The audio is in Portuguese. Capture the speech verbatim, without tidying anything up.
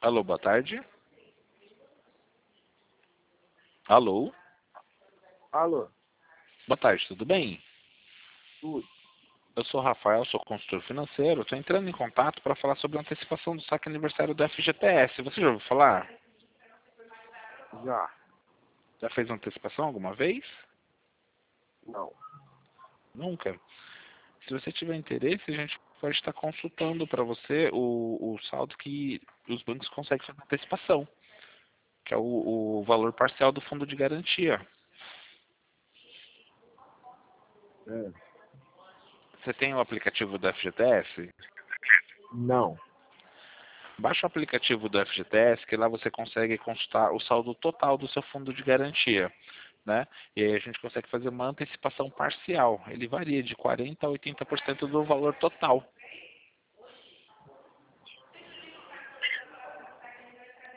Alô, boa tarde. Alô, Alô, boa tarde, tudo bem? tudo? Eu sou o Rafael, sou consultor financeiro. Estou entrando em contato para falar sobre a antecipação do saque aniversário do F G T S. Você já ouviu falar? Já. Já fez antecipação alguma vez? Não. Nunca? Se você tiver interesse, a gente pode estar consultando para você o, o saldo que os bancos conseguem fazer antecipação, que é o, o valor parcial do fundo de garantia. É. Você tem o aplicativo do F G T S? Não. Baixa o aplicativo do F G T S, que lá você consegue consultar o saldo total do seu fundo de garantia, né? E aí a gente consegue fazer uma antecipação parcial. Ele varia de quarenta por cento a oitenta por cento do valor total.